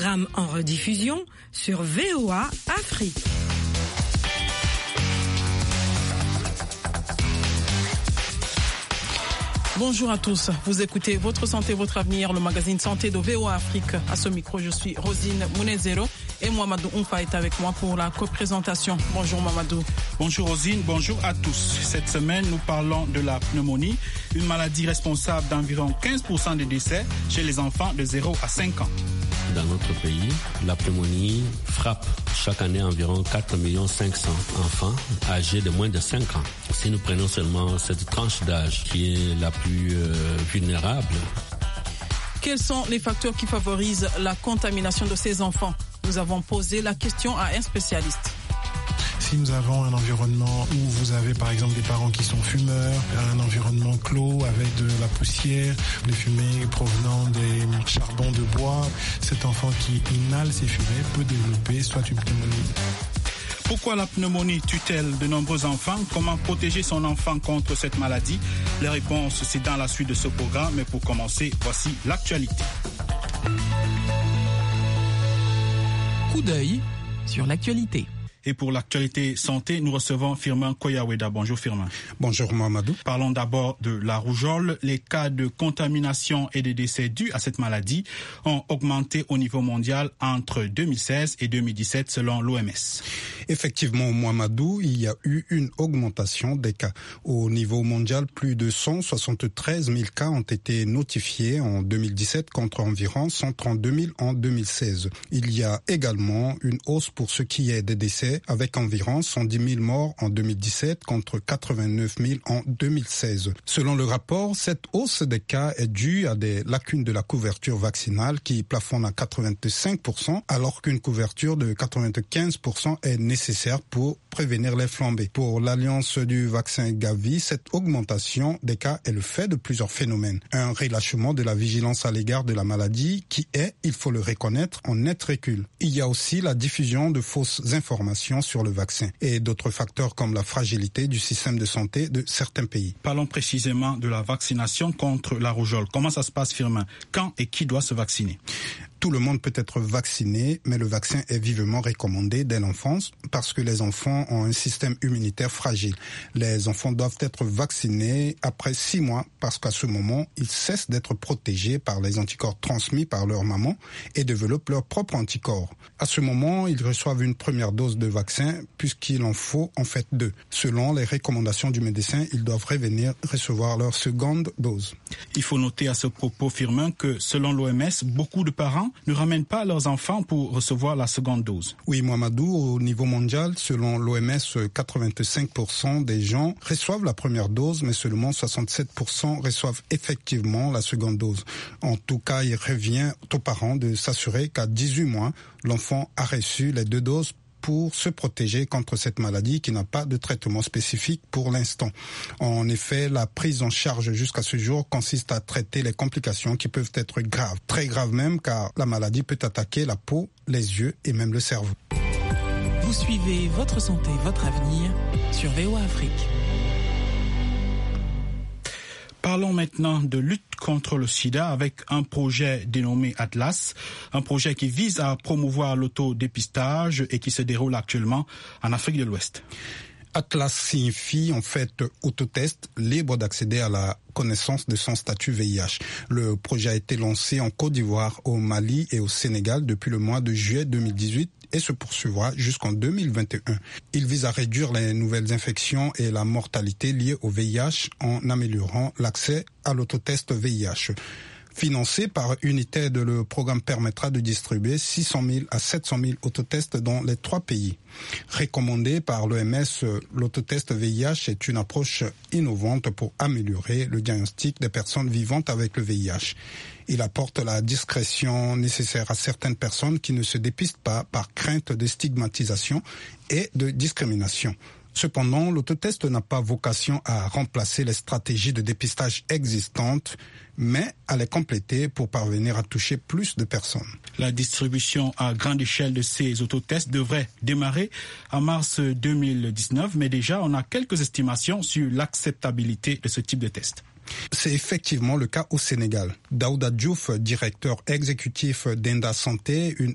programme en rediffusion sur VOA Afrique. Bonjour à tous, vous écoutez Votre Santé, Votre Avenir, le magazine Santé de VOA Afrique. À ce micro, je suis Rosine Mounezero et Mamadou Oumfa est avec moi pour la co-présentation. Bonjour Mamadou. Bonjour Rosine, bonjour à tous. Cette semaine, nous parlons de la pneumonie, une maladie responsable d'environ 15% des décès chez les enfants de 0 à 5 ans. Dans notre pays, la pneumonie frappe chaque année environ 4,5 millions enfants âgés de moins de 5 ans. Si nous prenons seulement cette tranche d'âge qui est la plus vulnérable. Quels sont les facteurs qui favorisent la contamination de ces enfants? Nous avons posé la question à un spécialiste. Si nous avons un environnement où vous avez par exemple des parents qui sont fumeurs, un environnement clos avec de la poussière, des fumées provenant des charbons de bois, cet enfant qui inhale ces fumées peut développer soit une pneumonie. Pourquoi la pneumonie tue-t-elle de nombreux enfants? Comment protéger son enfant contre cette maladie? Les réponses, c'est dans la suite de ce programme, mais pour commencer, voici l'actualité. Coup d'œil sur l'actualité. Et pour l'actualité santé, nous recevons Firmin Koyaweda. Bonjour Firmin. Bonjour Mamadou. Parlons d'abord de la rougeole. Les cas de contamination et de décès dus à cette maladie ont augmenté au niveau mondial entre 2016 et 2017 selon l'OMS. Effectivement, Mamadou, il y a eu une augmentation des cas. Au niveau mondial, plus de 173 000 cas ont été notifiés en 2017 contre environ 132 000 en 2016. Il y a également une hausse pour ce qui est des décès, avec environ 110 000 morts en 2017 contre 89 000 en 2016. Selon le rapport, cette hausse des cas est due à des lacunes de la couverture vaccinale qui plafonne à 85%, alors qu'une couverture de 95% est nécessaire pour prévenir les flambées. Pour l'Alliance du vaccin Gavi, cette augmentation des cas est le fait de plusieurs phénomènes. Un relâchement de la vigilance à l'égard de la maladie qui est, il faut le reconnaître, en net recul. Il y a aussi la diffusion de fausses informations sur le vaccin et d'autres facteurs comme la fragilité du système de santé de certains pays. Parlons précisément de la vaccination contre la rougeole. Comment ça se passe, Firmin? Quand et qui doit se vacciner? Tout le monde peut être vacciné, mais le vaccin est vivement recommandé dès l'enfance parce que les enfants ont un système immunitaire fragile. Les enfants doivent être vaccinés après 6 mois parce qu'à ce moment, ils cessent d'être protégés par les anticorps transmis par leur maman et développent leurs propres anticorps. À ce moment, ils reçoivent une première dose de vaccin puisqu'il en faut en fait 2. Selon les recommandations du médecin, ils doivent revenir recevoir leur seconde dose. Il faut noter à ce propos, Firmin, que selon l'OMS, beaucoup de parents ne ramènent pas leurs enfants pour recevoir la seconde dose. Oui, Mamadou, au niveau mondial, selon l'OMS, 85% des gens reçoivent la première dose, mais seulement 67% reçoivent effectivement la seconde dose. En tout cas, il revient aux parents de s'assurer qu'à 18 mois, l'enfant a reçu les 2 doses pour se protéger contre cette maladie qui n'a pas de traitement spécifique pour l'instant. En effet, la prise en charge jusqu'à ce jour consiste à traiter les complications qui peuvent être graves, très graves même, car la maladie peut attaquer la peau, les yeux et même le cerveau. Vous suivez Votre Santé, Votre Avenir sur VOA Afrique. Parlons maintenant de lutte contre le sida avec un projet dénommé Atlas, un projet qui vise à promouvoir l'autodépistage et qui se déroule actuellement en Afrique de l'Ouest. Atlas signifie en fait autotest libre d'accéder à la connaissance de son statut VIH. Le projet a été lancé en Côte d'Ivoire, au Mali et au Sénégal depuis le mois de juillet 2018 et se poursuivra jusqu'en 2021. Il vise à réduire les nouvelles infections et la mortalité liée au VIH en améliorant l'accès à l'autotest VIH. Financé par United, le programme permettra de distribuer 600 000 à 700 000 autotests dans les 3 pays. Recommandé par l'OMS, l'autotest VIH est une approche innovante pour améliorer le diagnostic des personnes vivantes avec le VIH. Il apporte la discrétion nécessaire à certaines personnes qui ne se dépistent pas par crainte de stigmatisation et de discrimination. Cependant, l'autotest n'a pas vocation à remplacer les stratégies de dépistage existantes, mais à les compléter pour parvenir à toucher plus de personnes. La distribution à grande échelle de ces autotests devrait démarrer en mars 2019, mais déjà on a quelques estimations sur l'acceptabilité de ce type de test. C'est effectivement le cas au Sénégal. Daouda Diouf, directeur exécutif d'Enda Santé, une